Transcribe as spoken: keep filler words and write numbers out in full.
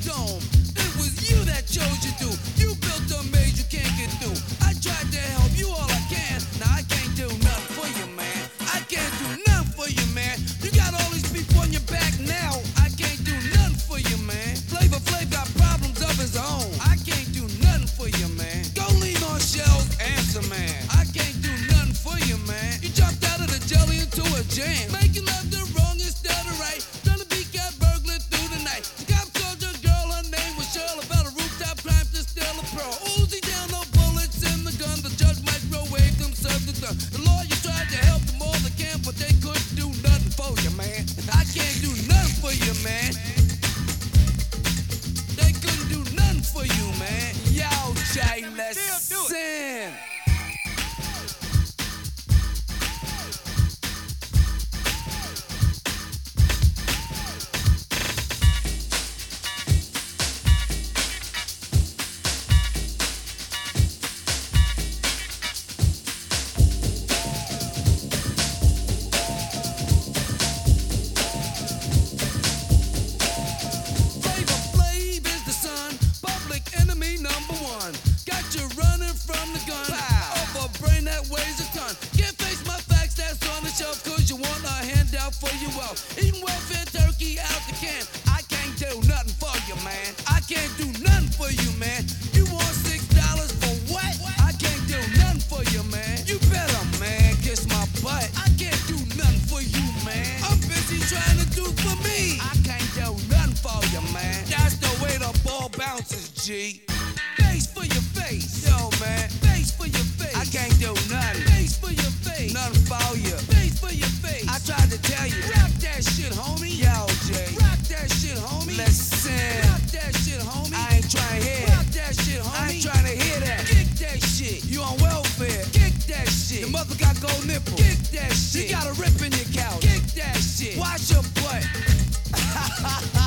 dome. It was you that chose you do. You built a maze you can't get through. I tried to help you all I can. Now I can't do nothing for you, man. I can't do nothing for you, man. You got all these people on your back now. I can't do nothing for you, man. Flavor Flav got problems of his own. I can't do nothing for you, man. Go lean on shells, answer, man. I can't do nothing for you, man. You jumped out of the jelly into a jam. Making love the wrong instead of right. Trying to beat cat burglar through the night. The cop told your girl her name was Shirley. About a rooftop climb to steal a pro. Uzi down, no bullets in the gun. The judge microwaved them, served the gun. The lawyer tried to help them all they can, but they couldn't do nothing for you, man. I can't do nothing for you, man. They couldn't do nothing for you, man. Yo, Jay, let's sin. Number one, got you running from the gun. Pow. Of a brain that weighs a ton. Can't face my facts that's on the shelf, cause you want a handout for your wealth. Eating welfare turkey out the can. I can't do nothing for you, man. I can't do nothing for you, man. You want six dollars for what? I can't do nothing for you, man. You better, man, kiss my butt. I can't do nothing for you, man. I'm busy trying to do for me. I can't do nothing for you, man. That's the way the ball bounces, G. Face for your face, yo man. Face for your face. I can't do nothing. Face for your face. Nothing for you. Face for your face. I tried to tell you. Rock that shit, homie. Yo, Jay. Rock that shit, homie. Listen. Rock that shit, homie. I ain't trying to hear. Rock that shit, homie. I ain't trying to hear that. Kick that shit. You on welfare. Kick that shit. Your mother got gold nipples. Kick that shit. You got a rip in your couch. Kick that shit. Wash your butt.